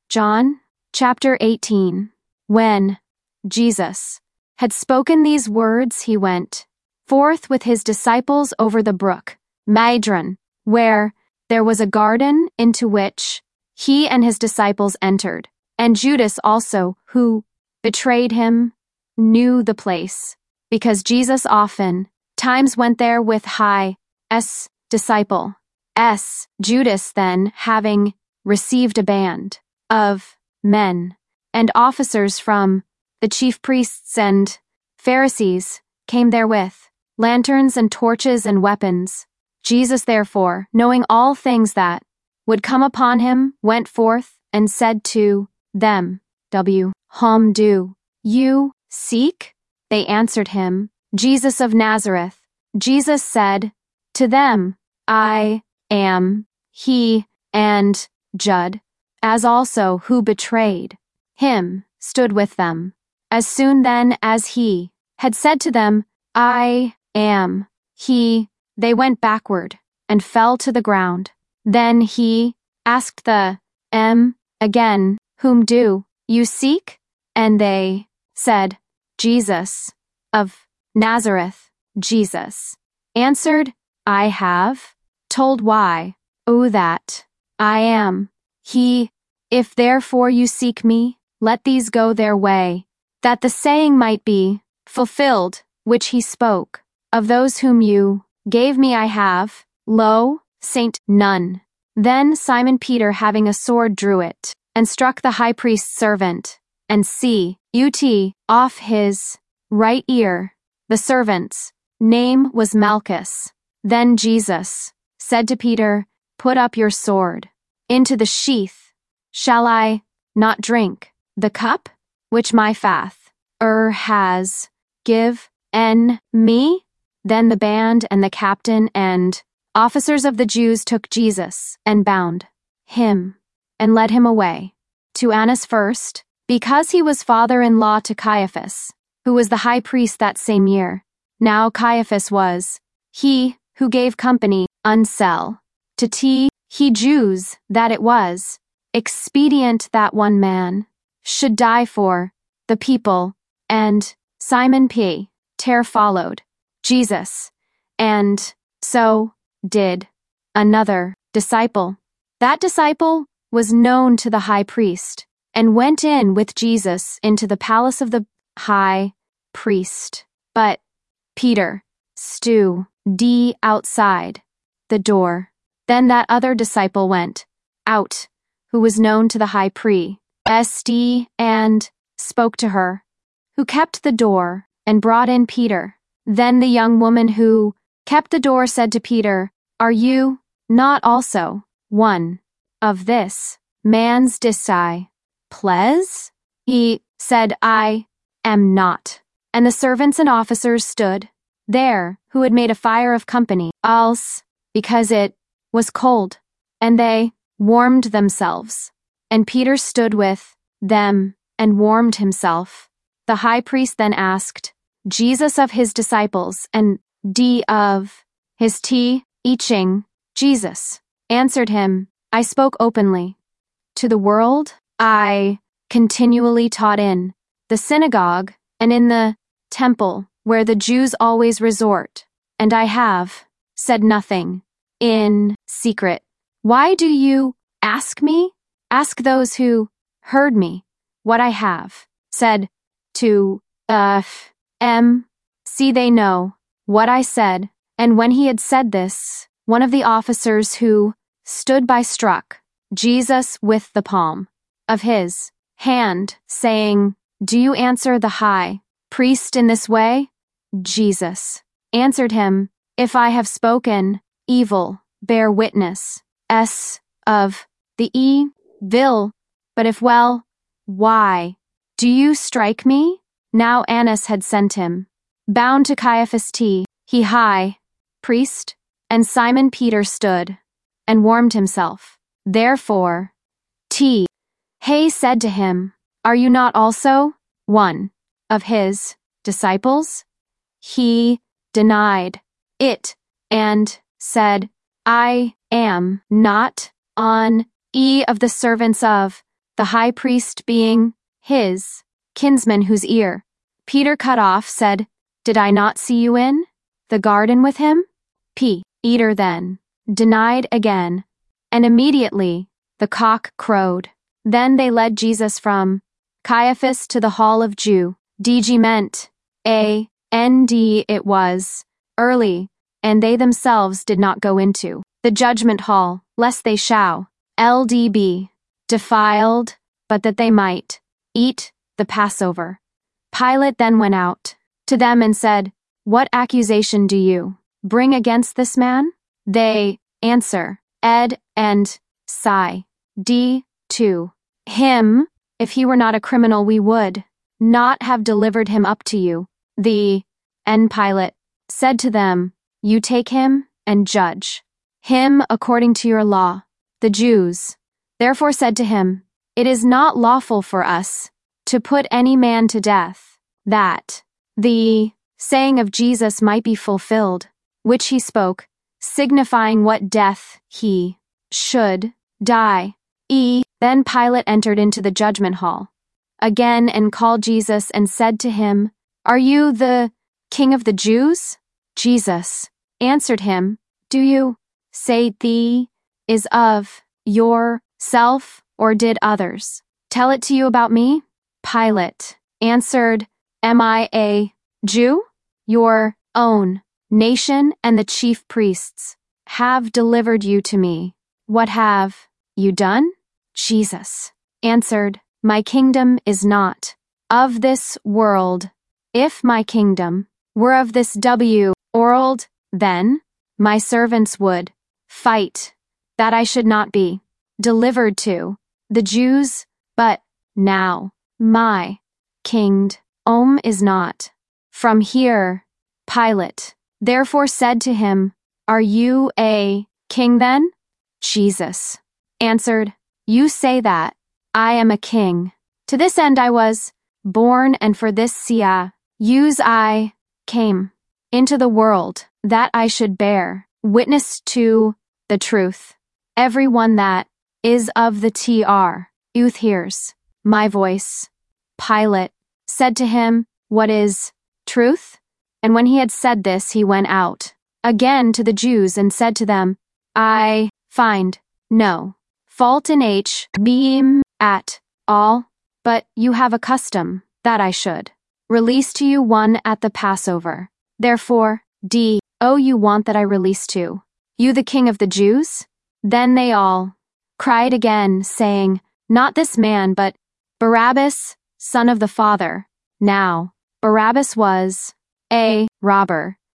John, chapter 18. When Jesus had spoken these words, he went forth with his disciples over the brook Madron, where there was a garden into which he and his disciples entered. And Judas also, who betrayed him, knew the place, because Jesus often times went there with his disciple. Judas then, having received a band of men and officers from the chief priests and Pharisees, came there with lanterns and torches and weapons. Jesus therefore, knowing all things that would come upon him, went forth and said to them, Whom do you seek? They answered him, Jesus of Nazareth. Jesus said to them, I am he. And Judas, as also who betrayed him, stood with them. As soon then as he had said to them, I am he, they went backward and fell to the ground. Then he asked them again, Whom do you seek? And they said, Jesus of Nazareth. Jesus answered, I have told why, that I am he. If therefore you seek me, let these go their way, that the saying might be fulfilled, which he spoke, of those whom you gave me I have, none. Then Simon Peter, having a sword, drew it, and struck the high priest's servant, and off his right ear. The servant's name was Malchus. Then Jesus said to Peter, Put up your sword into the sheath. Shall I not drink the cup which my Father has given me? Then the band and the captain and officers of the Jews took Jesus and bound him and led him away to Annas first, because he was father-in-law to Caiaphas, who was the high priest that same year. Now Caiaphas was he who gave company to he Jews, that it was expedient that one man should die for the people, and Simon Peter followed Jesus, and so did another disciple. That disciple was known to the high priest, and went in with Jesus into the palace of the high priest. But Peter stood outside the door. Then that other disciple went out, who was known to the high priest, and spoke to her, who kept the door, and brought in Peter. Then the young woman who kept the door said to Peter, Are you not also one of this man's disciples? He said, I am not. And the servants and officers stood there, who had made a fire of company, because it was cold, and they warmed themselves. And Peter stood with them and warmed himself. The high priest then asked Jesus of his disciples, and of his teaching. Jesus answered him, I spoke openly to the world. I continually taught in the synagogue and in the temple, where the Jews always resort, and I have said nothing in secret. Why do you ask me? Ask those who heard me what I have said to them. See, they know what I said. And when he had said this, one of the officers who stood by struck Jesus with the palm of his hand, saying, Do you answer the high priest in this way? Jesus answered him, If I have spoken evil, bear witness of the evil, but if well, why do you strike me? Now Annas had sent him, bound to Caiaphas he high priest, and Simon Peter stood and warmed himself. Therefore he said to him, Are you not also one of his disciples? He denied it and said, I am not. On of the servants of the high priest being his kinsman whose ear Peter cut off, said, "Did I not see you in the garden with him?" Peter then denied again, and immediately the cock crowed. Then they led Jesus from Caiaphas to the hall of judgment. It was early, and they themselves did not go into the judgment hall, lest they shall be defiled, but that they might eat the Passover. Pilate then went out to them and said, "What accusation do you bring against this man?" They answer, "Ed and Cy. To him, if he were not a criminal, we would not have delivered him up to you." And Pilate said to them, "You take him and judge him according to your law." The Jews therefore said to him, "It is not lawful for us to put any man to death, that the saying of Jesus might be fulfilled, which he spoke, signifying what death he should die. Then Pilate entered into the judgment hall again and called Jesus and said to him, "Are you the King of the Jews?" Jesus answered him, "Do you say thee is of yourself, or did others tell it to you about me?" Pilate answered, "Am I a Jew? Your own nation and the chief priests have delivered you to me. What have you done?" Jesus answered, "My kingdom is not of this world. If my kingdom were of this world, then my servants would fight that I should not be delivered to the Jews, but now my kingdom is not from here." Pilate therefore said to him, "Are you a king then?" Jesus answered, "You say that I am a king. To this end I was born, and for this use I came into the world, that I should bear witness to the truth. Everyone that is of the truth hears my voice." Pilate said to him, "What is truth?" And when he had said this, he went out again to the Jews and said to them, "I find no fault in being at all, but you have a custom that I should release to you one at the Passover. Therefore, you want that I release to you the King of the Jews?" Then they all cried again, saying, "Not this man, but Barabbas, son of the father." Now Barabbas was a robber,